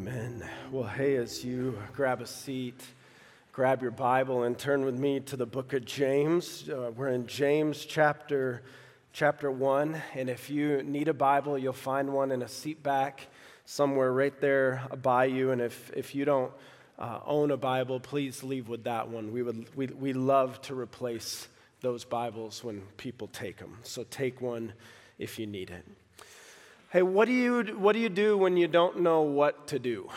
Amen. Well, hey, as you grab a seat, grab your Bible and turn with me to the book of James. We're in James chapter 1, and if you need a Bible, you'll find one in a seat back somewhere right there by you. And if you don't own a Bible, please leave with that one. We love to replace those Bibles when people take them. So take one if you need it. Hey, what do you do when you don't know what to do?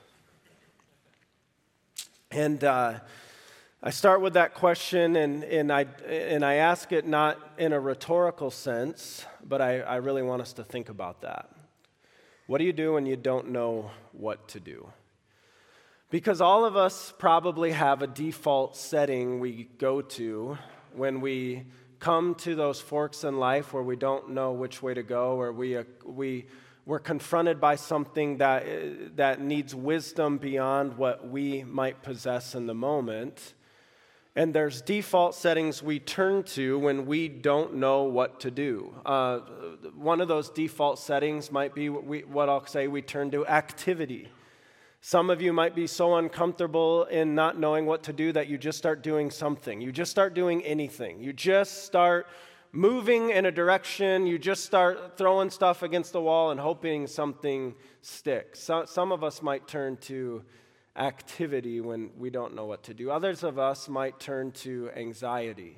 And I start with that question, and I ask it not in a rhetorical sense, but I really want us to think about that. What do you do when you don't know what to do? Because all of us probably have a default setting we go to when we come to those forks in life where we don't know which way to go, or we're confronted by something that needs wisdom beyond what we might possess in the moment. And there's default settings we turn to when we don't know what to do. One of those default settings might be what I'll say we turn to activity. Some of you might be so uncomfortable in not knowing what to do that you just start doing something. You just start doing anything. You just start moving in a direction. You just start throwing stuff against the wall and hoping something sticks. Some of us might turn to activity when we don't know what to do. Others of us might turn to anxiety.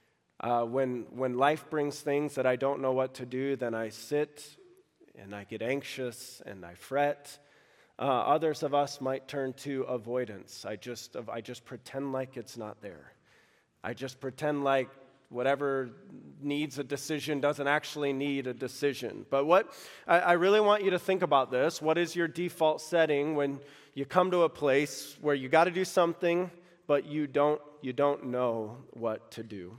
When life brings things that I don't know what to do, then I sit and I get anxious and I fret. Others of us might turn to avoidance. I just pretend like it's not there. I just pretend like whatever needs a decision doesn't actually need a decision. But what I really want you to think about this. What is your default setting when you come to a place where you got to do something, but you don't know what to do?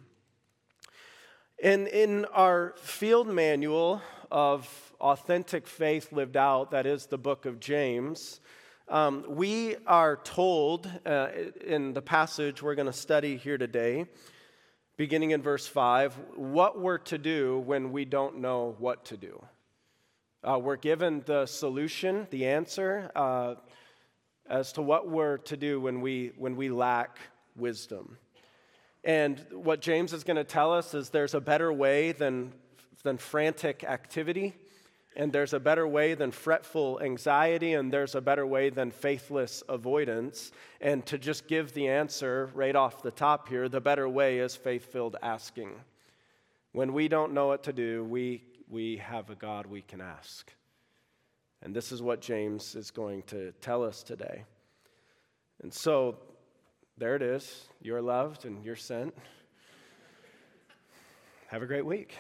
And in our field manual of authentic faith lived out, that is the book of James, we are told in the passage we're going to study here today, beginning in verse 5, what we're to do when we don't know what to do. We're given the solution, the answer, as to what we're to do when we lack wisdom. And what James is going to tell us is there's a better way than frantic activity, and there's a better way than fretful anxiety, and there's a better way than faithless avoidance. And to just give the answer right off the top here, the better way is faith-filled asking. When we don't know what to do, we have a God we can ask. And this is what James is going to tell us today. And so, there it is. You're loved and you're sent. Have a great week.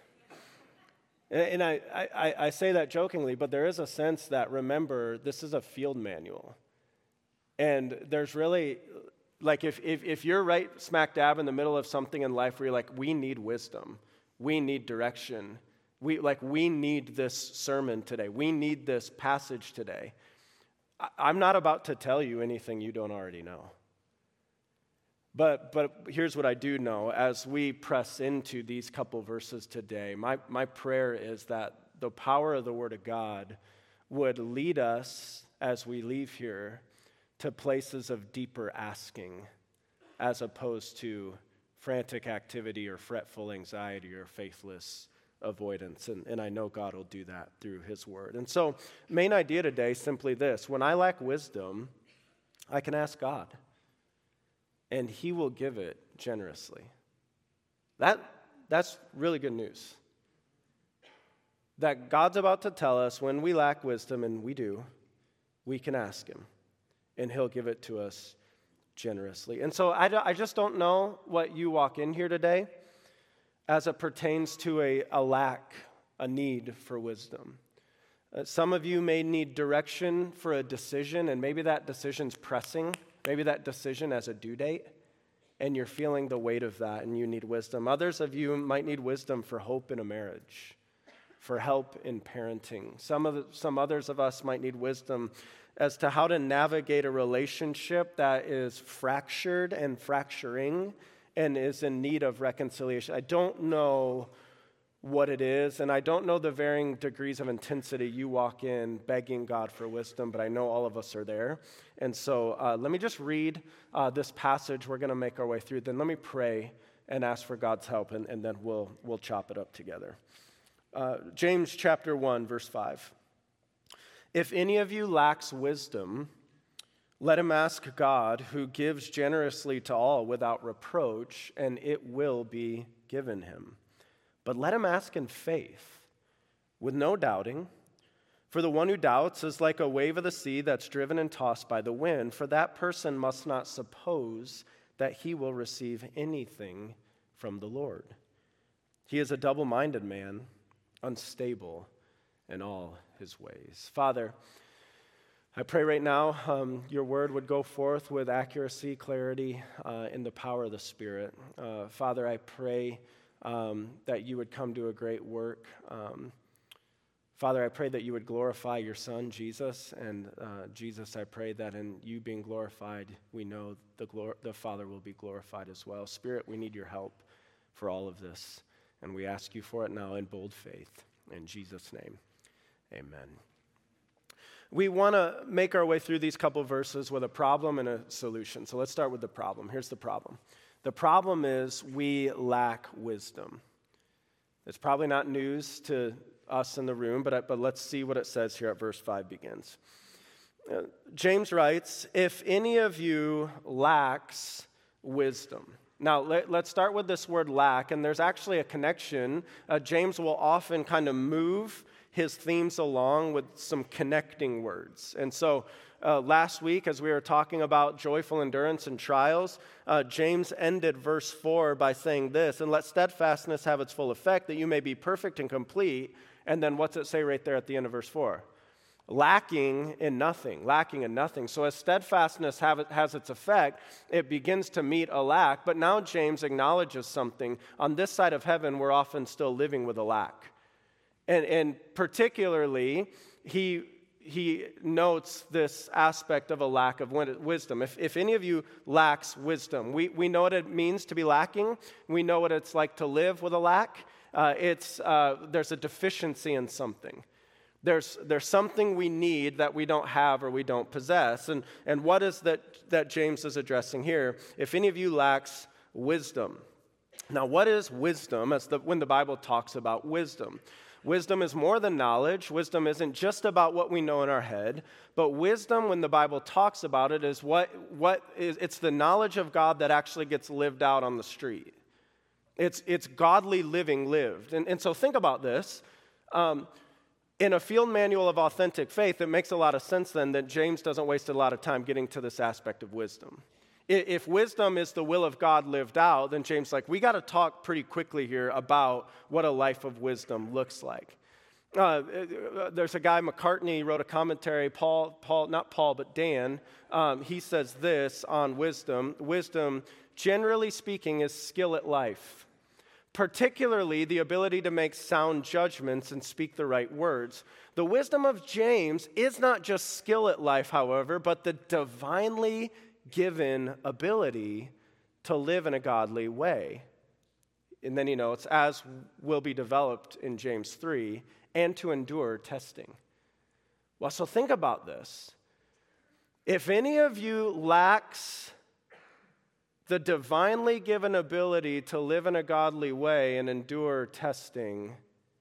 And I say that jokingly, but there is a sense that, remember, this is a field manual. And there's really, like, if you're right smack dab in the middle of something in life where you're like, we need wisdom, we need direction, we need this sermon today, we need this passage today, I'm not about to tell you anything you don't already know. But here's what I do know. As we press into these couple verses today, my prayer is that the power of the Word of God would lead us as we leave here to places of deeper asking as opposed to frantic activity or fretful anxiety or faithless avoidance. And I know God will do that through His Word. And so, main idea today is simply this. When I lack wisdom, I can ask God. And He will give it generously. That's really good news. That God's about to tell us when we lack wisdom, and we do, we can ask Him. And He'll give it to us generously. And so I just don't know what you walk in here today as it pertains to a lack, a need for wisdom. Some of you may need direction for a decision, and maybe that decision's pressing. Maybe that decision has a due date, and you're feeling the weight of that, and you need wisdom. Others of you might need wisdom for hope in a marriage, for help in parenting. Some others of us might need wisdom as to how to navigate a relationship that is fractured and fracturing and is in need of reconciliation. I don't know what it is, and I don't know the varying degrees of intensity you walk in begging God for wisdom, but I know all of us are there. And so let me just read this passage. We're going to make our way through. Then let me pray and ask for God's help, and then we'll chop it up together. James chapter 1, verse 5. If any of you lacks wisdom, let him ask God, who gives generously to all without reproach, and it will be given him. But let him ask in faith, with no doubting. For the one who doubts is like a wave of the sea that's driven and tossed by the wind. For that person must not suppose that he will receive anything from the Lord. He is a double-minded man, unstable in all his ways. Father, I pray right now your word would go forth with accuracy, clarity, in the power of the Spirit. Father, I pray that you would come to a great work. Father, I pray that you would glorify your Son, Jesus. And Jesus, I pray that in you being glorified, we know the Father will be glorified as well. Spirit, we need your help for all of this. And we ask you for it now in bold faith. In Jesus' name, amen. We want to make our way through these couple verses with a problem and a solution. So let's start with the problem. Here's the problem. The problem is we lack wisdom. It's probably not news to us in the room, but let's see what it says here at verse 5 begins. James writes, if any of you lacks wisdom. Now, let's start with this word lack, and there's actually a connection. James will often kind of move his themes along with some connecting words. And so last week, as we were talking about joyful endurance and trials, James ended verse 4 by saying this, and let steadfastness have its full effect, that you may be perfect and complete. And then what's it say right there at the end of verse 4? Lacking in nothing. So as steadfastness has its effect, it begins to meet a lack. But now James acknowledges something. On this side of heaven, we're often still living with a lack. And particularly, he notes this aspect of a lack of wisdom. If any of you lacks wisdom, we know what it means to be lacking. We know what it's like to live with a lack. There's a deficiency in something. There's something we need that we don't have or we don't possess. And what is that James is addressing here? If any of you lacks wisdom. Now, what is wisdom when the Bible talks about wisdom? Wisdom is more than knowledge. Wisdom isn't just about what we know in our head. But wisdom, when the Bible talks about it, is it's the knowledge of God that actually gets lived out on the street. It's godly living lived. And so think about this. In a field manual of authentic faith, it makes a lot of sense then that James doesn't waste a lot of time getting to this aspect of wisdom. If wisdom is the will of God lived out, then James is like, we got to talk pretty quickly here about what a life of wisdom looks like. There's a guy, McCartney, wrote a commentary, Dan. He says this on wisdom. Wisdom, generally speaking, is skill at life. Particularly the ability to make sound judgments and speak the right words. The wisdom of James is not just skill at life, however, but the divinely given ability to live in a godly way. And then he notes, as will be developed in James 3, and to endure testing. Well, so think about this. If any of you lacks the divinely given ability to live in a godly way and endure testing,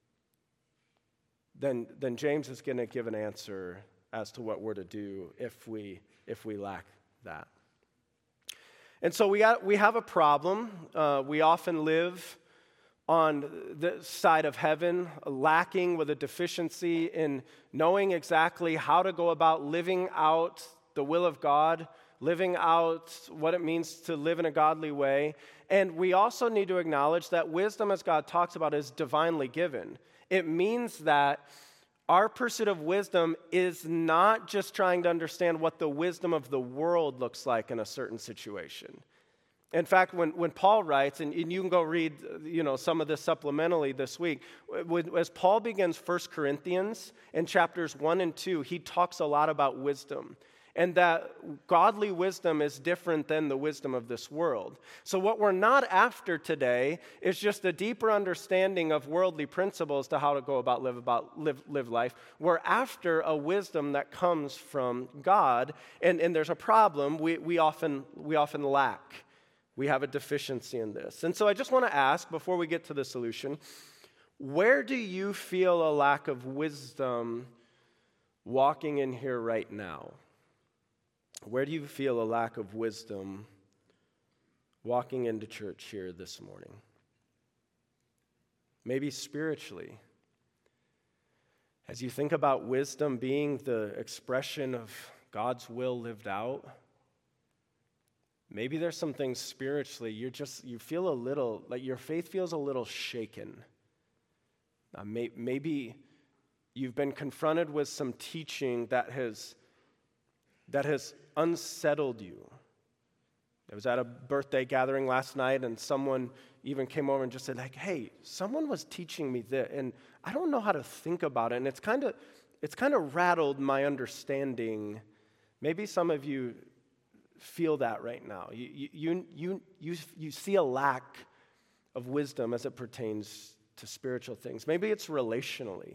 then James is going to give an answer as to what we're to do if we lack that. And so we have a problem. We often live on the side of heaven, lacking with a deficiency in knowing exactly how to go about living out the will of God, living out what it means to live in a godly way. And we also need to acknowledge that wisdom, as God talks about, is divinely given. It means that our pursuit of wisdom is not just trying to understand what the wisdom of the world looks like in a certain situation. In fact, when Paul writes, and you can go read some of this supplementally this week, as Paul begins 1 Corinthians in chapters 1 and 2, he talks a lot about wisdom. and that godly wisdom is different than the wisdom of this world. So what we're not after today is just a deeper understanding of worldly principles to how to go about live life. We're after a wisdom that comes from God, and there's a problem we often lack. We have a deficiency in this. And so I just want to ask, before we get to the solution, where do you feel a lack of wisdom walking in here right now? Where do you feel a lack of wisdom walking into church here this morning? Maybe spiritually. As you think about wisdom being the expression of God's will lived out, maybe there's some things spiritually you feel a little, like your faith feels a little shaken. Maybe you've been confronted with some teaching that has unsettled you. I was at a birthday gathering last night, and someone even came over and just said, like, hey, someone was teaching me this, and I don't know how to think about it, and it's kind of rattled my understanding. Maybe some of you feel that right now. You see a lack of wisdom as it pertains to spiritual things. Maybe it's relationally.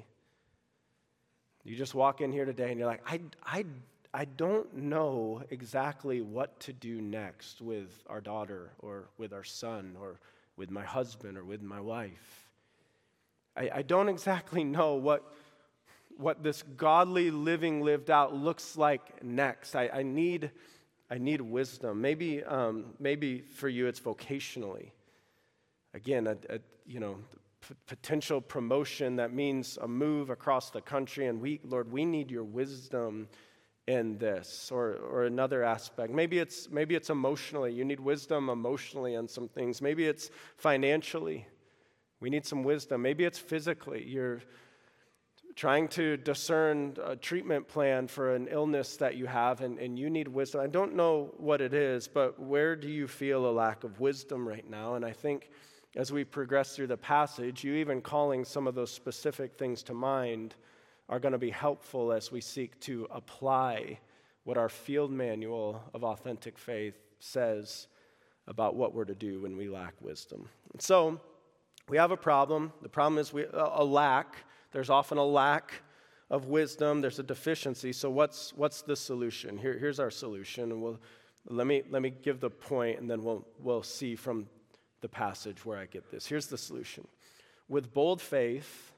You just walk in here today, and you're like, I don't know exactly what to do next with our daughter or with our son or with my husband or with my wife. I don't exactly know what this godly living lived out looks like next. I need wisdom. Maybe for you it's vocationally. Again, potential promotion that means a move across the country, and Lord, we need your wisdom in this, or another aspect. Maybe it's emotionally. You need wisdom emotionally on some things. Maybe it's financially. We need some wisdom. Maybe it's physically. You're trying to discern a treatment plan for an illness that you have, and you need wisdom. I don't know what it is, but where do you feel a lack of wisdom right now? And I think as we progress through the passage, you even calling some of those specific things to mind are going to be helpful as we seek to apply what our field manual of authentic faith says about what we're to do when we lack wisdom. And so we have a problem. The problem is a lack. There's often a lack of wisdom. There's a deficiency. So what's the solution? Here's our solution. And let me give the point, and then we'll see from the passage where I get this. Here's the solution. With bold faith,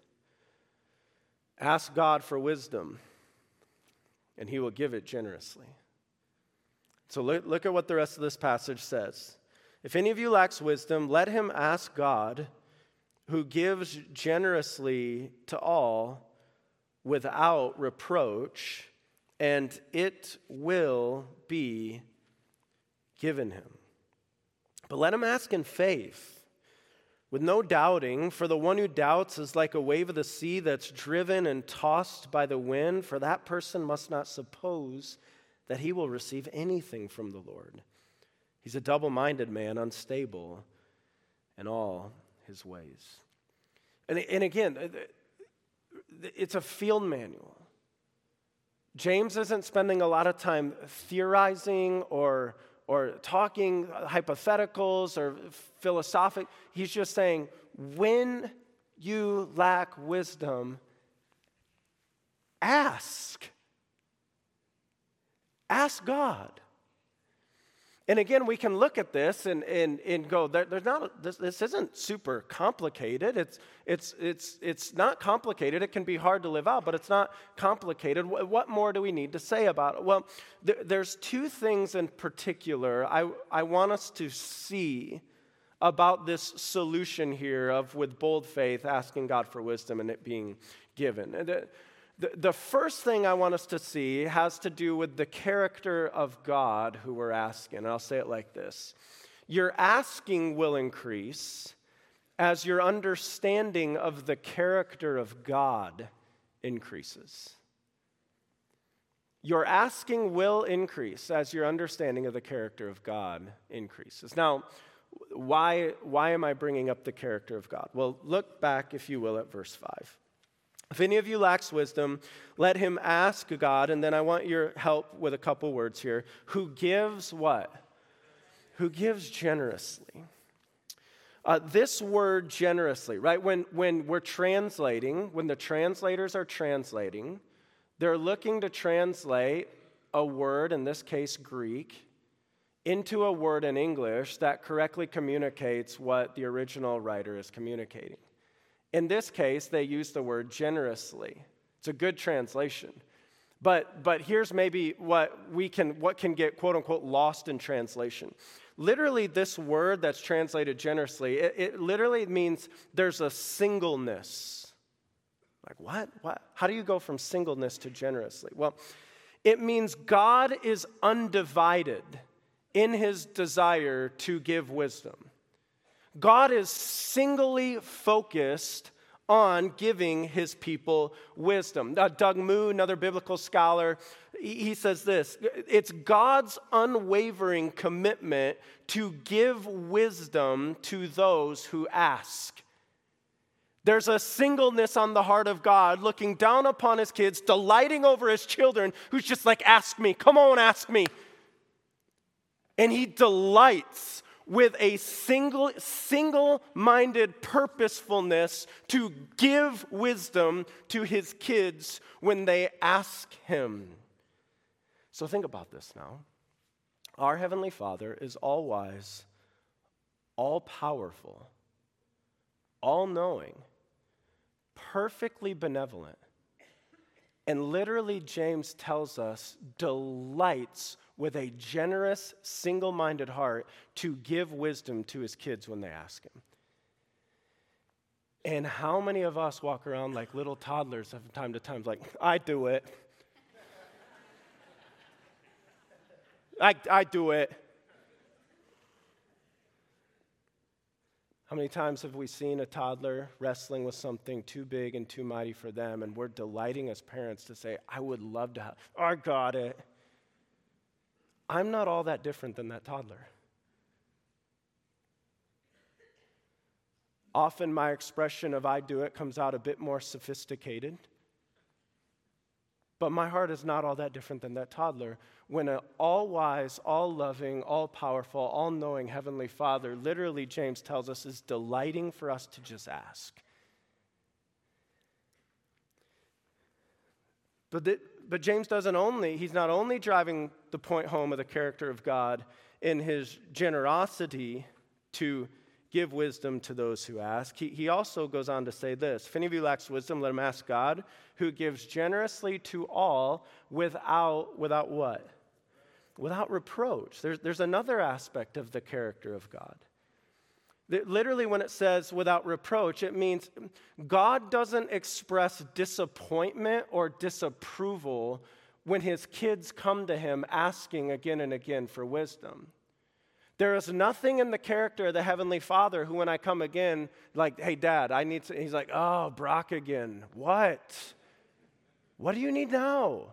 ask God for wisdom, and he will give it generously. So look at what the rest of this passage says. If any of you lacks wisdom, let him ask God, who gives generously to all without reproach, and it will be given him. But let him ask in faith, with no doubting, for the one who doubts is like a wave of the sea that's driven and tossed by the wind, for that person must not suppose that he will receive anything from the Lord. He's a double-minded man, unstable in all his ways. And again, it's a field manual. James isn't spending a lot of time theorizing or talking hypotheticals or philosophic. He's just saying, when you lack wisdom, ask. Ask God. And again, we can look at this and go, there's not, this isn't super complicated. It's not complicated. It can be hard to live out, but it's not complicated. What more do we need to say about it? Well, there's two things in particular I want us to see about this solution here of with bold faith, asking God for wisdom and it being given. The first thing I want us to see has to do with the character of God who we're asking. And I'll say it like this. Your asking will increase as your understanding of the character of God increases. Your asking will increase as your understanding of the character of God increases. Now, why am I bringing up the character of God? Well, look back, if you will, at verse 5. If any of you lacks wisdom, let him ask God, and then I want your help with a couple words here. Who gives what? Who gives generously. This word generously, right? When we're translating, when the translators are translating, they're looking to translate a word, in this case Greek, into a word in English that correctly communicates what the original writer is communicating. In this case, they use the word generously. It's a good translation. But here's maybe what can get quote unquote lost in translation. Literally, this word that's translated generously, it literally means there's a singleness. Like what? How do you go from singleness to generously? Well, it means God is undivided in his desire to give wisdom. God is singly focused on giving his people wisdom. Doug Moo, another biblical scholar, he says this: it's God's unwavering commitment to give wisdom to those who ask. There's a singleness on the heart of God, looking down upon his kids, delighting over his children, who's just like, ask me, come on, ask me. And he delights with a single-minded purposefulness to give wisdom to his kids when they ask him. So think about this now. Our Heavenly Father is all-wise, all-powerful, all-knowing, perfectly benevolent, and literally James tells us delights with a generous, single-minded heart to give wisdom to his kids when they ask him. And how many of us walk around like little toddlers from time to time, like, I do it. I do it. How many times have we seen a toddler wrestling with something too big and too mighty for them, and we're delighting as parents to say, I would love to have, I got it. I'm not all that different than that toddler. Often my expression of I do it comes out a bit more sophisticated. But my heart is not all that different than that toddler. When an all-wise, all-loving, all-powerful, all-knowing Heavenly Father, literally James tells us, is delighting for us to just ask. But James he's not only driving the point home of the character of God in his generosity to give wisdom to those who ask. He also goes on to say this: if any of you lacks wisdom, let him ask God, who gives generously to all without what? Without reproach. There's another aspect of the character of God. Literally, when it says without reproach, it means God doesn't express disappointment or disapproval when his kids come to him asking again and again for wisdom. There is nothing in the character of the Heavenly Father who, when I come again, like, hey, Dad, I need to, he's like, oh, Brock again. What? What do you need now?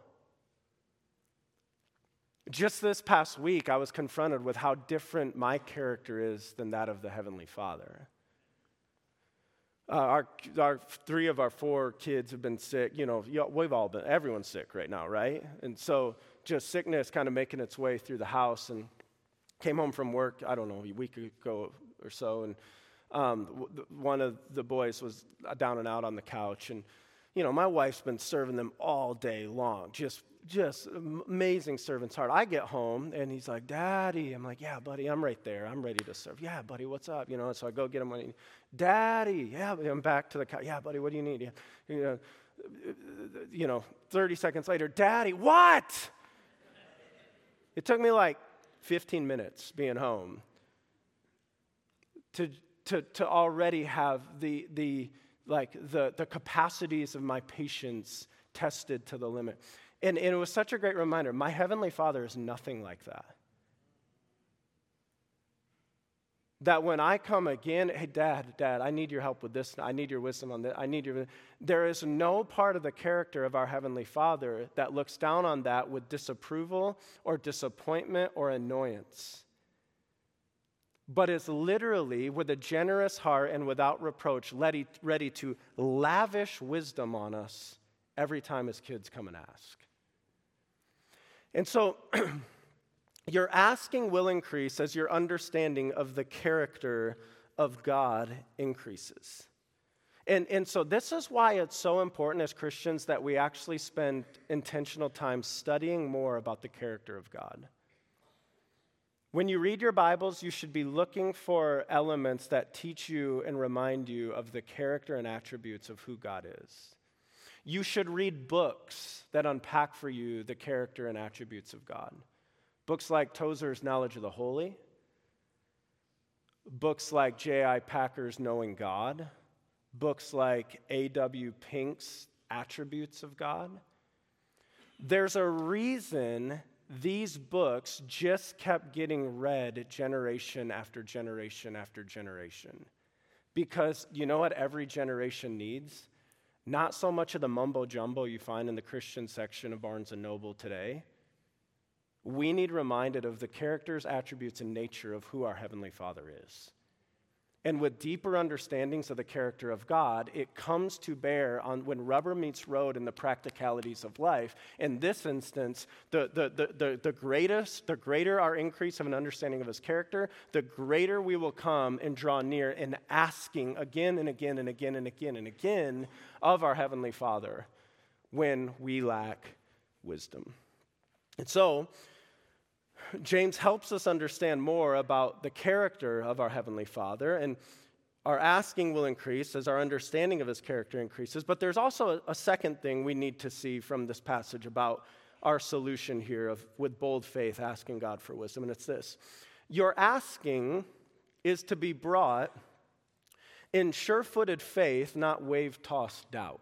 Just this past week, I was confronted with how different my character is than that of the Heavenly Father. Our 3 of our 4 kids have been sick. You know, everyone's sick right now, right? And so just sickness kind of making its way through the house. And came home from work, I don't know, a week ago or so, and one of the boys was down and out on the couch. And, you know, my wife's been serving them all day long, just amazing servant's heart. I get home, and he's like, Daddy. I'm like, yeah, buddy, I'm right there. I'm ready to serve. Yeah, buddy, what's up? You know, so I go get him. Daddy, yeah, I'm back to the couch. Yeah, buddy, what do you need? You know, 30 seconds later, Daddy, what? It took me like 15 minutes being home to already have the capacities of my patience tested to the limit. And it was such a great reminder. My Heavenly Father is nothing like that. That when I come again, hey, Dad, I need your help with this. I need your wisdom on this. There is no part of the character of our Heavenly Father that looks down on that with disapproval or disappointment or annoyance. but is literally, with a generous heart and without reproach, ready to lavish wisdom on us every time his kids come and ask. And so your asking will increase as your understanding of the character of God increases. And so this is why it's so important as Christians that we actually spend intentional time studying more about the character of God. When you read your Bibles, you should be looking for elements that teach you and remind you of the character and attributes of who God is. You should read books that unpack for you the character and attributes of God. Books like Tozer's Knowledge of the Holy, books like J.I. Packer's Knowing God, books like A.W. Pink's Attributes of God. There's a reason these books just kept getting read generation after generation after generation. Because you know what every generation needs? Not so much of the mumbo jumbo you find in the Christian section of Barnes & Noble today. We need reminded of the characters, attributes, and nature of who our Heavenly Father is. And with deeper understandings of the character of God, it comes to bear on when rubber meets road in the practicalities of life. In this instance, the greater our increase of an understanding of his character, the greater we will come and draw near in asking again and again and again and again and again of our Heavenly Father when we lack wisdom. And so, James helps us understand more about the character of our Heavenly Father, and our asking will increase as our understanding of his character increases. But there's also a second thing we need to see from this passage about our solution here of with bold faith asking God for wisdom, and it's this. Your asking is to be brought in sure-footed faith, not wave-tossed doubt.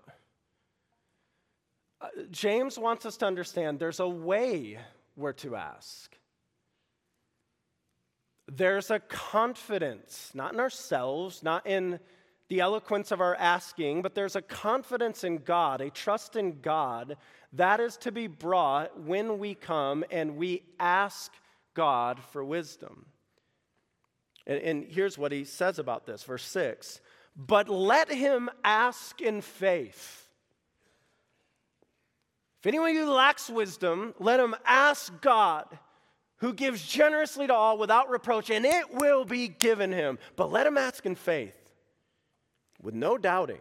James wants us to understand there's a way we're to ask. There's a confidence, not in ourselves, not in the eloquence of our asking, but there's a confidence in God, a trust in God that is to be brought when we come and we ask God for wisdom. And here's what he says about this, verse 6. But let him ask in faith. If anyone of you lacks wisdom, let him ask God, who gives generously to all without reproach, and it will be given him. But let him ask in faith, with no doubting.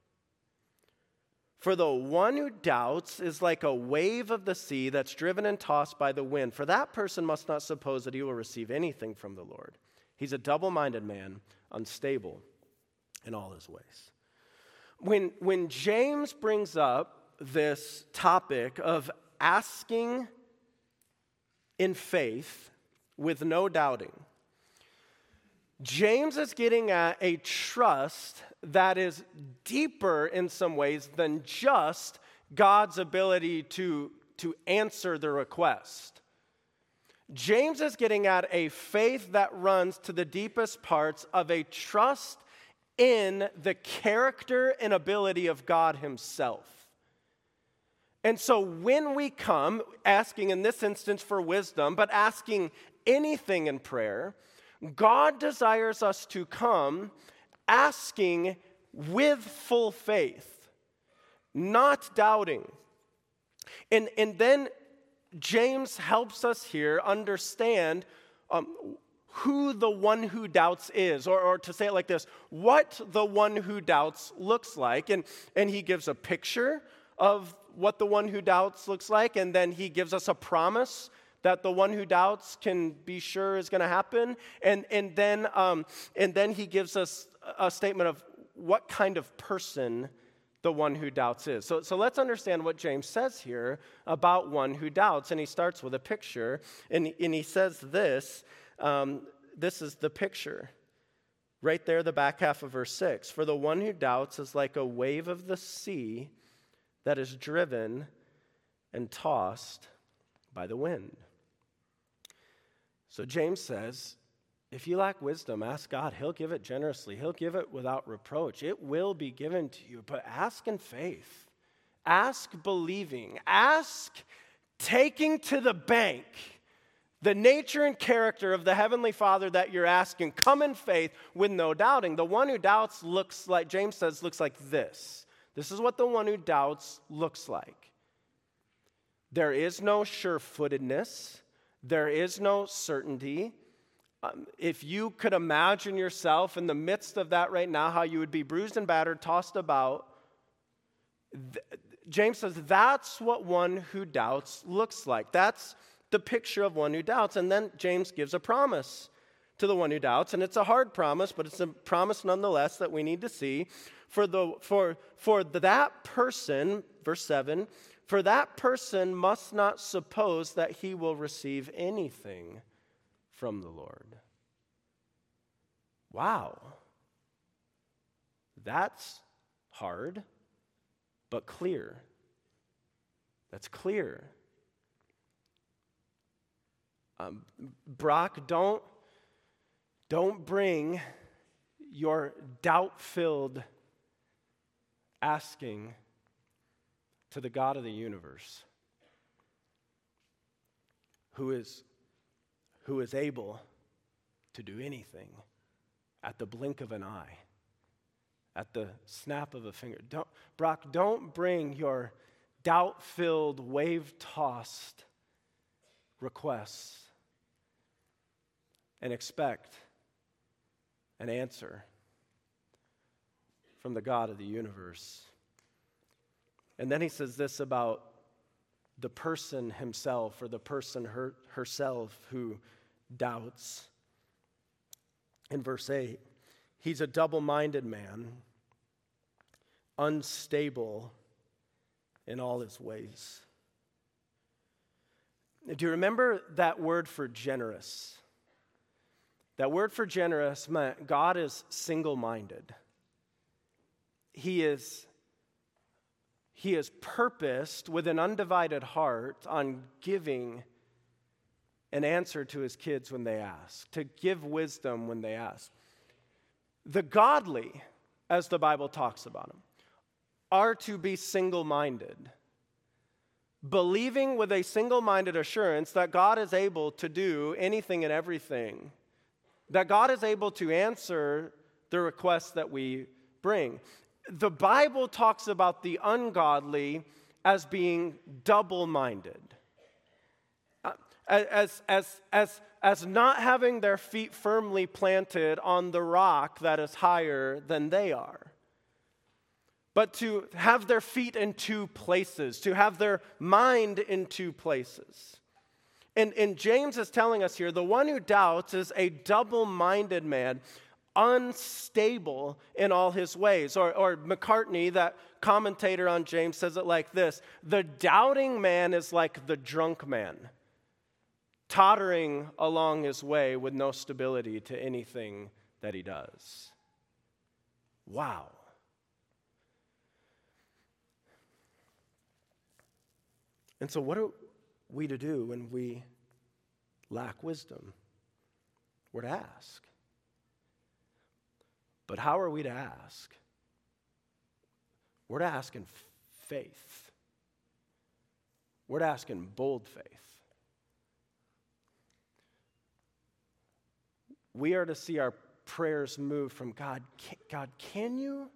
For the one who doubts is like a wave of the sea that's driven and tossed by the wind. For that person must not suppose that he will receive anything from the Lord. He's a double-minded man, unstable in all his ways. When James brings up this topic of asking in faith with no doubting, James is getting at a trust that is deeper in some ways than just God's ability to answer the request. James is getting at a faith that runs to the deepest parts of a trust in the character and ability of God himself. And so when we come asking in this instance for wisdom, but asking anything in prayer, God desires us to come asking with full faith, not doubting. And then James helps us here understand who the one who doubts is, or to say it like this, what the one who doubts looks like. And he gives a picture of what the one who doubts looks like, and then he gives us a promise that the one who doubts can be sure is going to happen, and then he gives us a statement of what kind of person the one who doubts is. So let's understand what James says here about one who doubts, and he starts with a picture, and he says this. This is the picture. Right there, the back half of verse 6. For the one who doubts is like a wave of the sea that is driven and tossed by the wind. So James says, if you lack wisdom, ask God. He'll give it generously. He'll give it without reproach. It will be given to you, but ask in faith. Ask believing. Ask taking to the bank The nature and character of the Heavenly Father that you're asking, come in faith with no doubting. The one who doubts looks like, James says, looks like this. This is what the one who doubts looks like. There is no sure-footedness. There is no certainty. If you could imagine yourself in the midst of that right now, how you would be bruised and battered, tossed about, James says that's what one who doubts looks like. That's the picture of one who doubts. And then James gives a promise to the one who doubts, and it's a hard promise, but it's a promise nonetheless that we need to see. For that person, verse 7, for that person must not suppose that he will receive anything from the Lord. Wow. That's hard, but clear. That's clear. Brock, don't bring your doubt-filled asking to the God of the universe, who is able to do anything at the blink of an eye, at the snap of a finger. Brock, don't bring your doubt-filled, wave-tossed requests and expect an answer from the God of the universe. And then he says this about the person himself or the person herself who doubts. In verse 8, he's a double-minded man, unstable in all his ways. Do you remember that word for generous? That word for generous meant God is single-minded. He is purposed with an undivided heart on giving an answer to his kids when they ask, to give wisdom when they ask. The godly, as the Bible talks about them, are to be single-minded, believing with a single-minded assurance that God is able to do anything and everything, that God is able to answer the requests that we bring. The Bible talks about the ungodly as being double-minded, as not having their feet firmly planted on the rock that is higher than they are, but to have their feet in two places, to have their mind in two places. And James is telling us here, the one who doubts is a double-minded man, unstable in all his ways. Or McCartney, that commentator on James, says it like this: the doubting man is like the drunk man, tottering along his way with no stability to anything that he does. Wow. And so what are we to do when we lack wisdom? We're to ask. But how are we to ask? We're to ask in faith. We're to ask in bold faith. We are to see our prayers move from God, can you?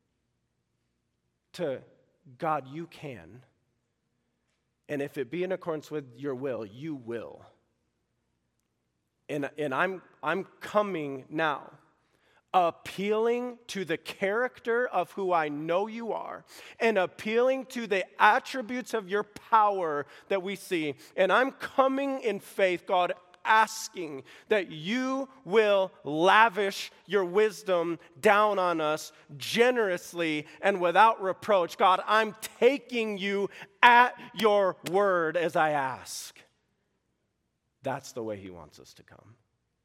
To God, you can. And if it be in accordance with your will, you will. And I'm coming now, appealing to the character of who I know you are, and appealing to the attributes of your power that we see. And I'm coming in faith, God, asking that you will lavish your wisdom down on us generously and without reproach. God, I'm taking you at your word as I ask. That's the way he wants us to come.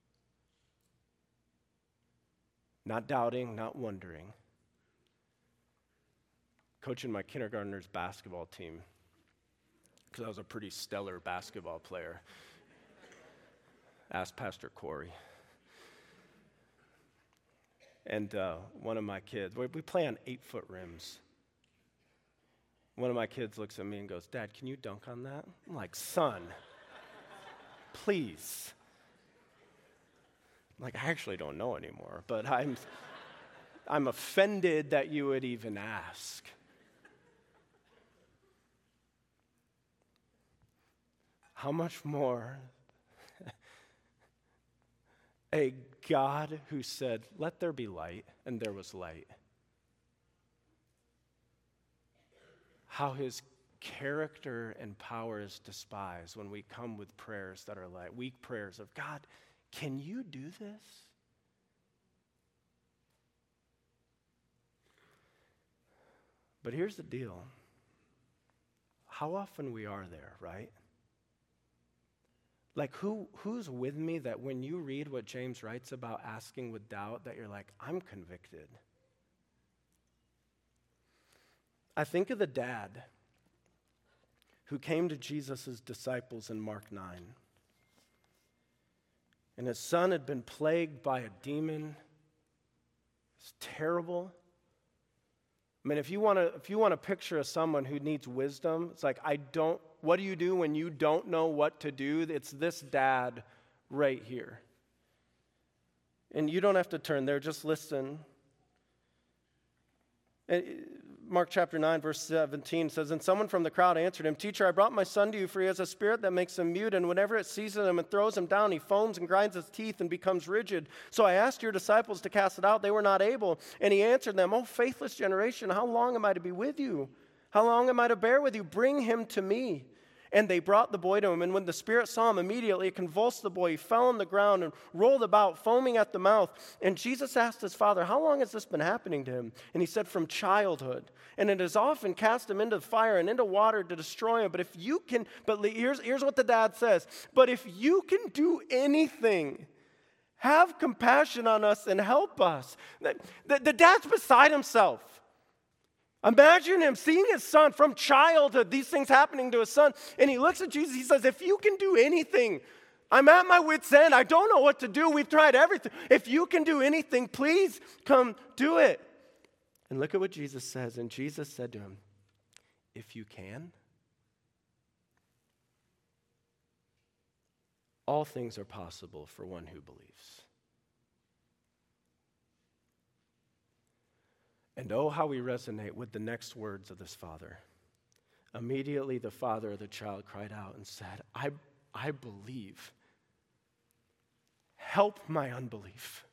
Not doubting, not wondering. Coaching my kindergartner's basketball team, because I was a pretty stellar basketball player. Ask Pastor Corey. And one of my kids, we play on 8-foot rims. One of my kids looks at me and goes, "Dad, can you dunk on that?" I'm like, "Son, Please. Like, I actually don't know anymore, but I'm offended that you would even ask. How much more a God who said, "Let there be light," and there was light. How his character and power is despised when we come with prayers that are like weak prayers of, "God, can you do this?" But here's the deal. How often we are there, right? Like, who's with me that when you read what James writes about asking with doubt, that you're like, I'm convicted? I think of the dad who came to Jesus' disciples in Mark 9. And his son had been plagued by a demon. It's terrible. I mean, if you want to picture someone who needs wisdom, it's like, what do you do when you don't know what to do? It's this dad right here. And you don't have to turn there, just listen. Mark chapter 9, verse 17 says, "And someone from the crowd answered him, 'Teacher, I brought my son to you, for he has a spirit that makes him mute, and whenever it seizes him and throws him down, he foams and grinds his teeth and becomes rigid. So I asked your disciples to cast it out. They were not able.' And he answered them, 'O faithless generation, how long am I to be with you? How long am I to bear with you? Bring him to me.' And they brought the boy to him, and when the spirit saw him, immediately it convulsed the boy. He fell on the ground and rolled about, foaming at the mouth. And Jesus asked his father, 'How long has this been happening to him?' And he said, 'From childhood. And it has often cast him into the fire and into water to destroy him. But here's what the dad says. 'But if you can do anything, have compassion on us and help us.'" The dad's beside himself. Imagine him seeing his son from childhood, these things happening to his son, and he looks at Jesus, he says, "If you can do anything, I'm at my wit's end, I don't know what to do, we've tried everything. If you can do anything, please come do it." And look at what Jesus says, and Jesus said to him, "If you can, all things are possible for one who believes." And oh, how we resonate with the next words of this father. Immediately the father of the child cried out and said, I believe. Help my unbelief."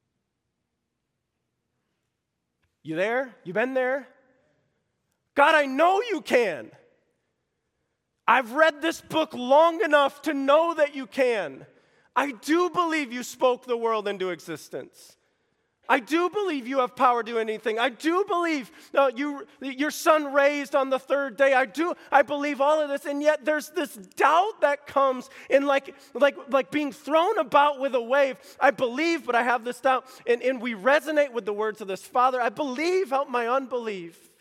You there? You been there? God, I know you can. I've read this book long enough to know that you can. I do believe you spoke the world into existence. I do believe you have power to do anything. I do believe your son raised on the third day. I believe all of this, and yet there's this doubt that comes in like being thrown about with a wave. I believe, but I have this doubt. And we resonate with the words of this father. I believe, help my unbelief.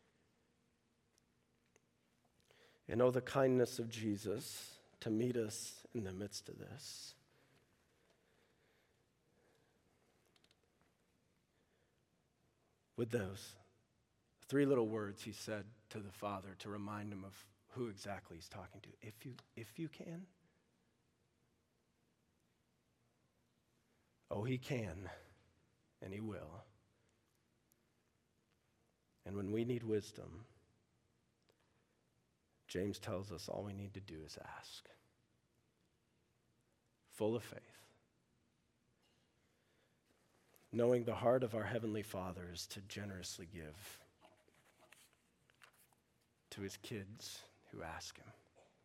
And oh, the kindness of Jesus to meet us in the midst of this. With those 3 little words he said to the father to remind him of who exactly he's talking to. If you can. Oh, he can, and he will. And when we need wisdom, James tells us all we need to do is ask. Full of faith. Knowing the heart of our Heavenly Father is to generously give to his kids who ask him.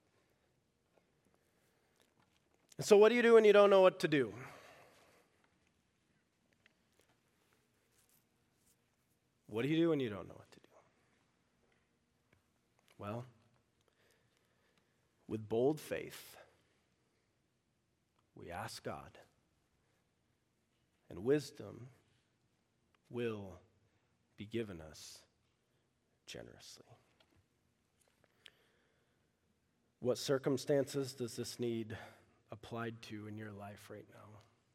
And so what do you do when you don't know what to do? What do you do when you don't know what to do? Well, with bold faith, we ask God. And wisdom will be given us generously. What circumstances does this need applied to in your life right now?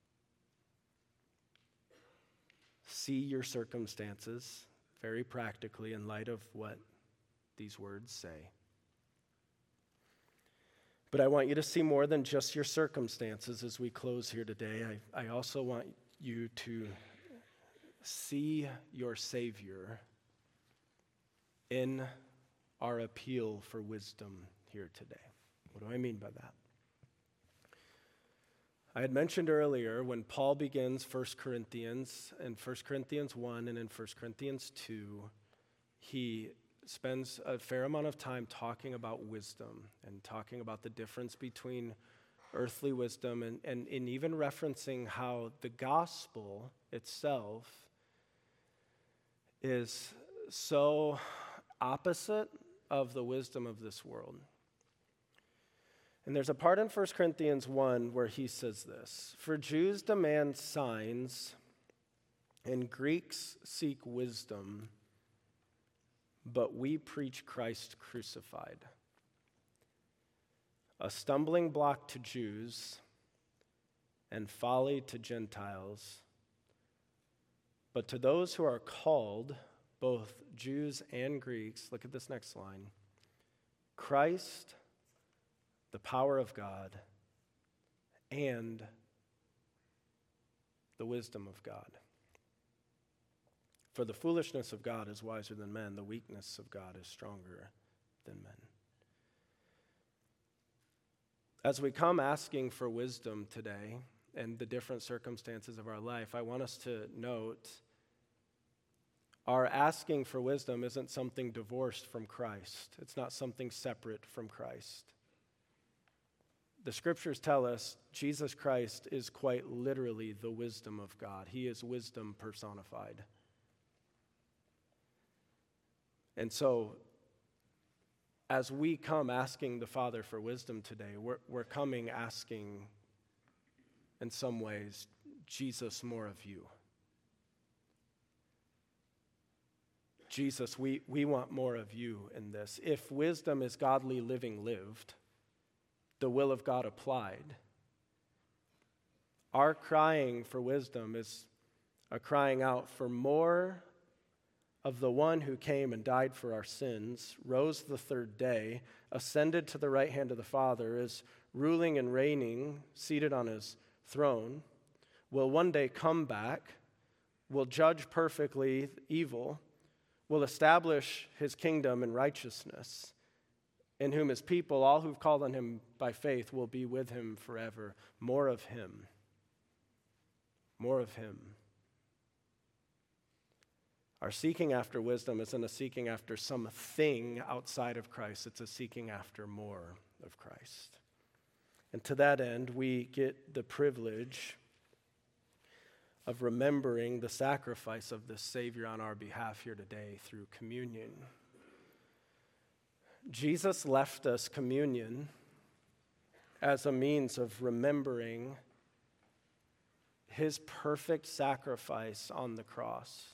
See your circumstances very practically in light of what these words say. But I want you to see more than just your circumstances as we close here today. I also want you to see your Savior in our appeal for wisdom here today. What do I mean by that? I had mentioned earlier when Paul begins 1 Corinthians, in 1 Corinthians 1 and in 1 Corinthians 2, he spends a fair amount of time talking about wisdom and talking about the difference between earthly wisdom and even referencing how the gospel itself is so opposite of the wisdom of this world. And there's a part in 1 Corinthians 1 where he says this: "For Jews demand signs, and Greeks seek wisdom, but we preach Christ crucified, a stumbling block to Jews and folly to Gentiles. But to those who are called, both Jews and Greeks," look at this next line, "Christ, the power of God, and the wisdom of God. For the foolishness of God is wiser than men, the weakness of God is stronger than men." As we come asking for wisdom today and the different circumstances of our life, I want us to note our asking for wisdom isn't something divorced from Christ. It's not something separate from Christ. The scriptures tell us Jesus Christ is quite literally the wisdom of God. He is wisdom personified. And so, as we come asking the Father for wisdom today, we're coming asking, in some ways, Jesus, more of you. Jesus, we want more of you in this. If wisdom is godly living lived, the will of God applied, our crying for wisdom is a crying out for more of the one who came and died for our sins, rose the third day, ascended to the right hand of the Father, is ruling and reigning, seated on his throne, will one day come back, will judge perfectly evil, will establish his kingdom in righteousness, in whom his people, all who've called on him by faith, will be with him forever. More of him. More of him. Our seeking after wisdom isn't a seeking after something outside of Christ. It's a seeking after more of Christ. And to that end, we get the privilege of remembering the sacrifice of the Savior on our behalf here today through communion. Jesus left us communion as a means of remembering his perfect sacrifice on the cross.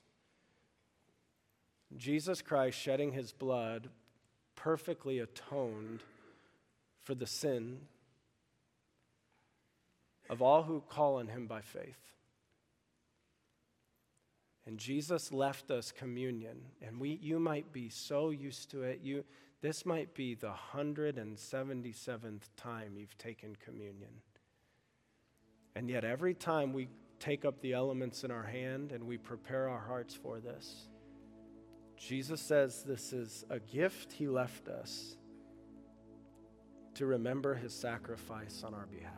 Jesus Christ shedding his blood perfectly atoned for the sin of all who call on him by faith. And Jesus left us communion, and you might be so used to it. This might be the 177th time you've taken communion. And yet every time we take up the elements in our hand and we prepare our hearts for this, Jesus says this is a gift he left us to remember his sacrifice on our behalf.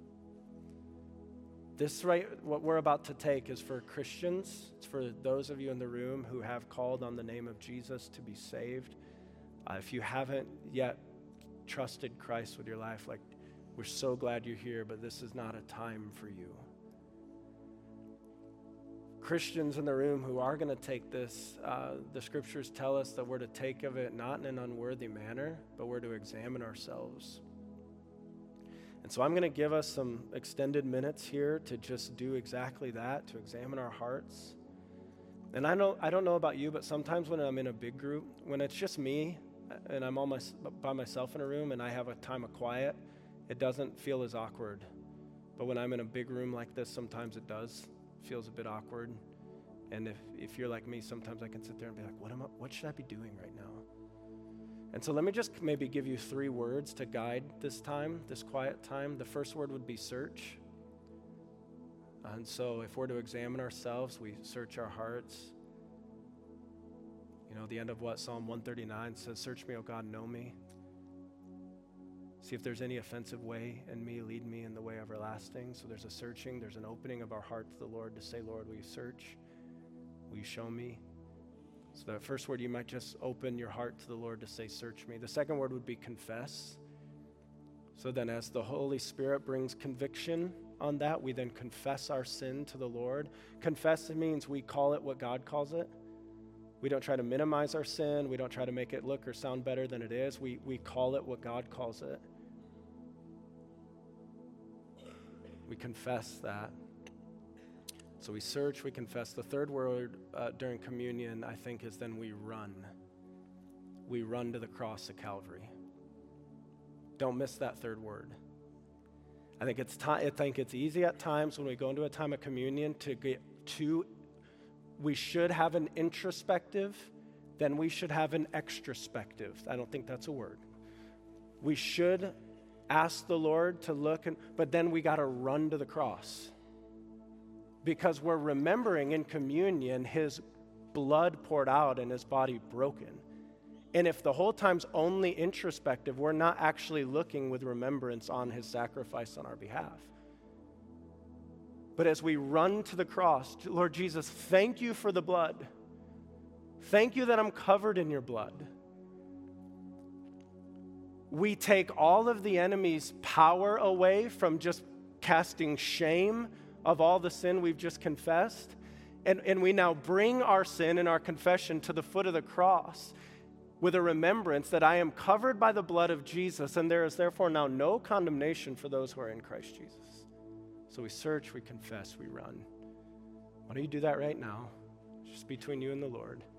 What we're about to take is for Christians. It's for those of you in the room who have called on the name of Jesus to be saved. If you haven't yet trusted Christ with your life, we're so glad you're here, but this is not a time for you. Christians in the room who are going to take this, the scriptures tell us that we're to take of it not in an unworthy manner, but we're to examine ourselves. And so I'm going to give us some extended minutes here to just do exactly that, to examine our hearts. And I don't know about you, but sometimes when I'm in a big group, when it's just me and I'm by myself in a room and I have a time of quiet, it doesn't feel as awkward. But when I'm in a big room like this, sometimes it does. It feels a bit awkward. And if you're like me, sometimes I can sit there and be like, what should I be doing right now? And so let me just maybe give you 3 words to guide this time, this quiet time. The first word would be search. And so if we're to examine ourselves, we search our hearts. You know, the end of what Psalm 139 says, search me, O God, know me. See if there's any offensive way in me, lead me in the way everlasting. So there's a searching, there's an opening of our heart to the Lord to say, Lord, will you search? Will you show me? So the first word, you might just open your heart to the Lord to say, search me. The second word would be confess. So then as the Holy Spirit brings conviction on that, we then confess our sin to the Lord. Confess means we call it what God calls it. We don't try to minimize our sin. We don't try to make it look or sound better than it is. We call it what God calls it. We confess that. So we search, we confess. The third word during communion, I think, is then we run. We run to the cross of Calvary. Don't miss that third word. I think it's easy at times when we go into a time of communion to get too. We should have an introspective, then we should have an extrospective. I don't think that's a word. We should ask the Lord to look, but then we got to run to the cross. Because we're remembering in communion his blood poured out and his body broken. And if the whole time's only introspective, we're not actually looking with remembrance on his sacrifice on our behalf. But as we run to the cross, Lord Jesus, thank you for the blood. Thank you that I'm covered in your blood. We take all of the enemy's power away from just casting shame of all the sin we've just confessed. And we now bring our sin and our confession to the foot of the cross with a remembrance that I am covered by the blood of Jesus, and there is therefore now no condemnation for those who are in Christ Jesus. So we search, we confess, we run. Why don't you do that right now, just between you and the Lord?